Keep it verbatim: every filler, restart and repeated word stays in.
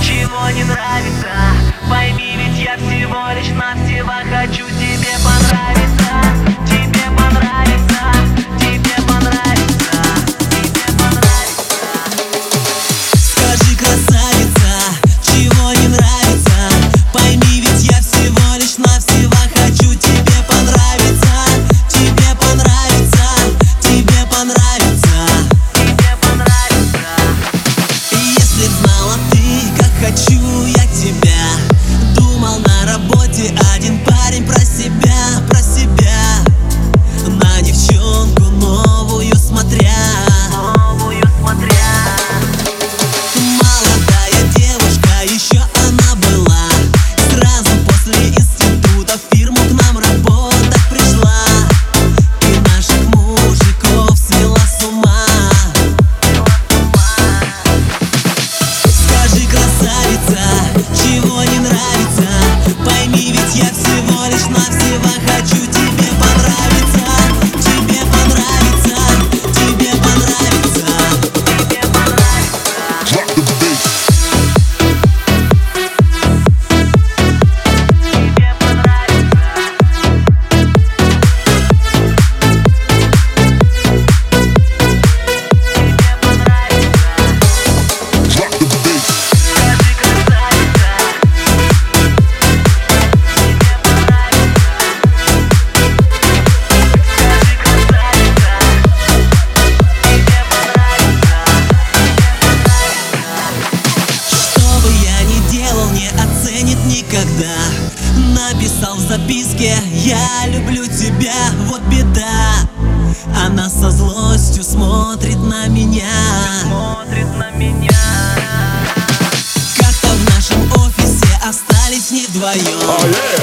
чего не нравится. Пойми, ведь я всего лишь навсего хочу тебе понравиться. Тебе понравится, тебе понравится, тебе понравится. Скажи, красавица, чего не нравится? Пойми, ведь я всего лишь навсего хочу тебе понравиться. Тебе понравится, тебе понравится, тебе понравится. И если б знала ты, как хочу я тебя. Думал на работе один парень про себя, про себя. На девчонку новую смотря, Новую смотря. молодая девушка, еще она была. Сразу после института в фирму к нам работать пришла. И наших мужиков свела с ума. Скажи, красавица, чего не нравится? Пойми, ведь я всего лишь навсего хочу тебе понравиться. Тебе понравится, тебе понравится. Тебе понравится. Drop the bass. Тебе понравится. Тебе понравится. Drop the bass. Скажи, красавица. Тебе понравится. Скажи, красавица. Тебе понравится. Что бы я ни делал, не оценит никогда. Написал в записке: я люблю тебя, вот беда. Она со злостью смотрит на меня. Смотрит на меня. Как-то в нашем офисе остались не вдвоем. Oh yeah.